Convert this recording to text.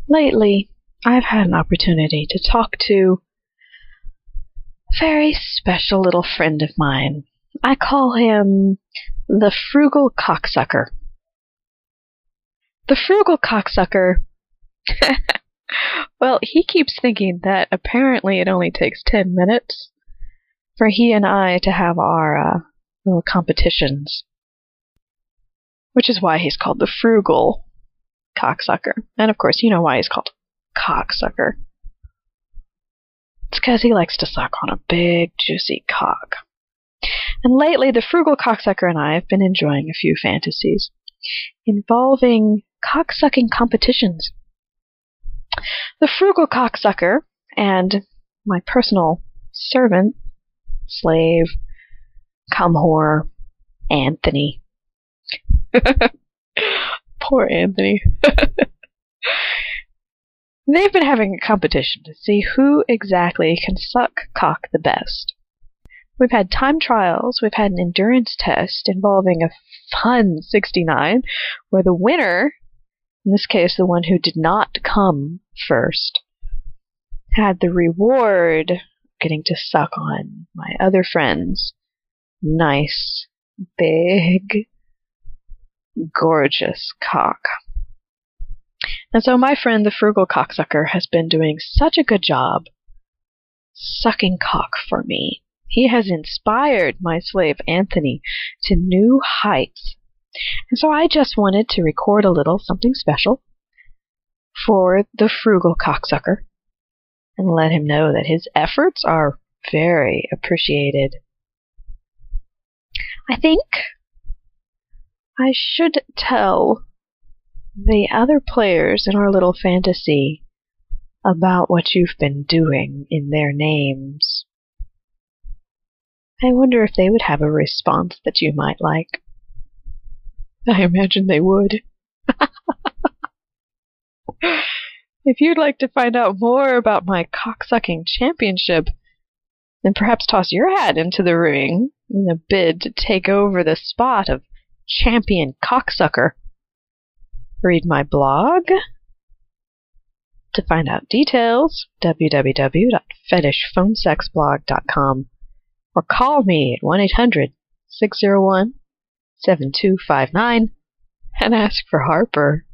Lately, I've had an opportunity to talk to a very special little friend of mine. I call him the Frugal Cocksucker. The Frugal Cocksucker, well, he keeps thinking that apparently it only takes 10 minutes for he and I to have our little competitions, which is why he's called the Frugal Cocksucker. And of course, you know why he's called Cocksucker. It's because he likes to suck on a big, juicy cock. And lately, the Frugal Cocksucker and I have been enjoying a few fantasies involving cocksucking competitions. The Frugal Cocksucker and my personal servant, slave, cum whore, Anthony. Poor Anthony. They've been having a competition to see who exactly can suck cock the best. We've had time trials, we've had an endurance test involving a fun 69, where the winner, in this case the one who did not come first, had the reward of getting to suck on my other friend's nice, big, gorgeous cock. And so my friend, the Frugal Cocksucker, has been doing such a good job sucking cock for me. He has inspired my slave Anthony to new heights. And so I just wanted to record a little something special for the Frugal Cocksucker and let him know that his efforts are very appreciated. I think I should tell the other players in our little fantasy about what you've been doing in their names. I wonder if they would have a response that you might like. I imagine they would. If you'd like to find out more about my cocksucking championship, then perhaps toss your hat into the ring in a bid to take over the spot of champion cocksucker. Read my blog. To find out details, www.fetishphonesexblog.com, or call me at 1-800-601-7259 and ask for Harper.